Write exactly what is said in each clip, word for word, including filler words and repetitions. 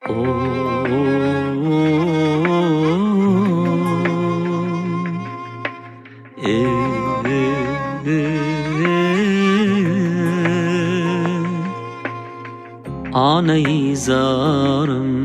Onayzarim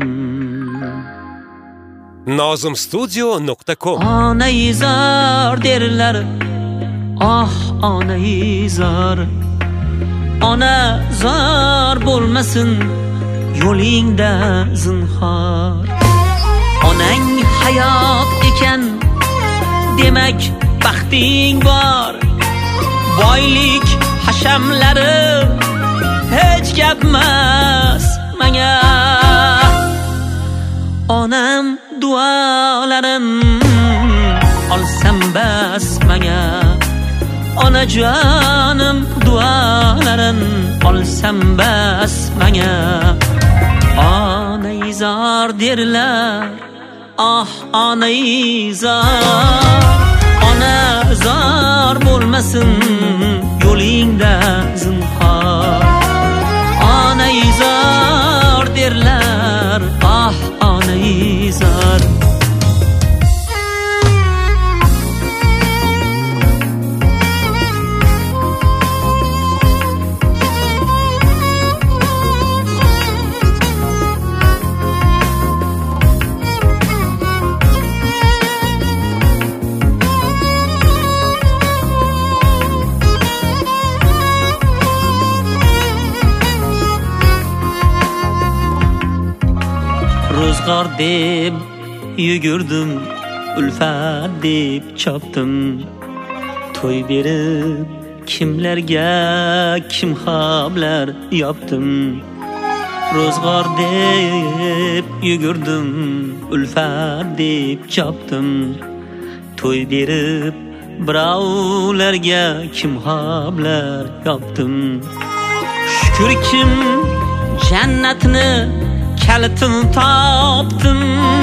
nozim studio nuqta com Onayzar derlar, ah onayzar. Ona zor bo'lmasin yo'lingda zinhor. Onang hayot ekan, demak baxting bor. Boylik hashamlari hech gapmas menga. Onam duolarin olsam bas menga. Onajonim duolarin olsam bas menga. Onayzor derlar, ah onayzor. Ona zor bo'lmasin yo'lingda zinhor. Onayzor derlar, ah onayzor. Ro'zg'or deb yugurdim, ulfat deb chopdim. To'y berib kimlarga kim xoblar yopdim. Ro'zg'or deb yugurdim, ulfat deb chopdim. To'y berib birovlarga kim xoblar yopdim. Shukrkim jannatni kalitini topdim.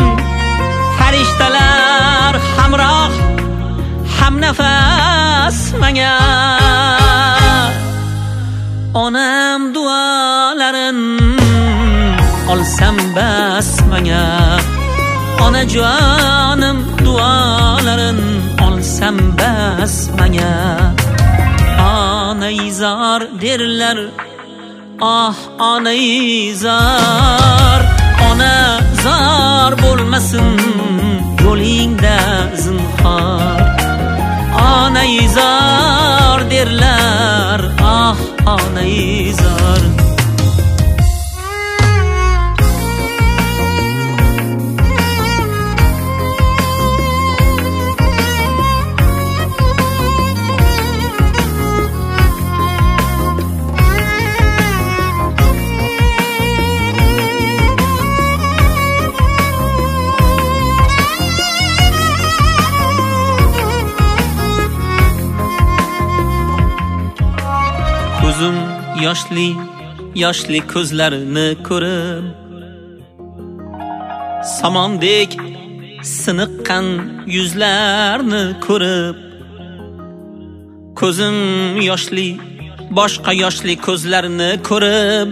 Farishtalar hamroh, hamnafas menga. Onam duolarin olsam bas menga. Onajonim duolarin olsam bas menga. Onayzor derlar, ah onayzor. Ona zor bo'lmasin yo'lingda zinhor. Onayzor derlar, ah onayzor. Ko'zim yoshli, yoshli ko'zlarini ko'rib, samondek siniqqan yuzlarni ko'rib. Ko'zim yoshli, boshqa yoshli ko'zlarini ko'rib,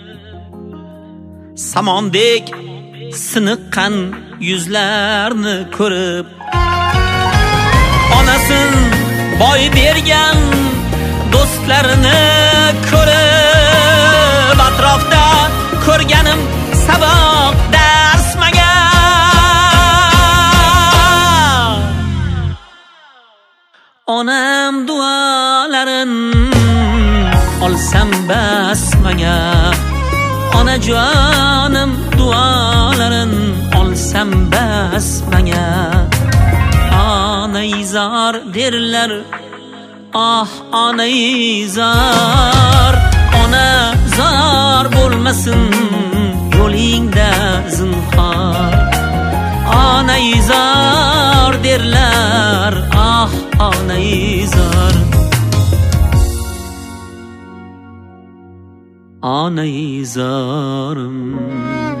samondek siniqqan yuzlarni ko'rib. Onasin boy bergan do'stlarini ko'rib, atrofda ko'rganim saboq dars menga. Onam duolarin olsam bas menga. Onajonim duolarin olsam bas menga. Onayzor derlar, ah onayzor. Ona zor bo'lmasin yo'lingda zinhor. Onayzor derlar, ah onayzor. Onayzorim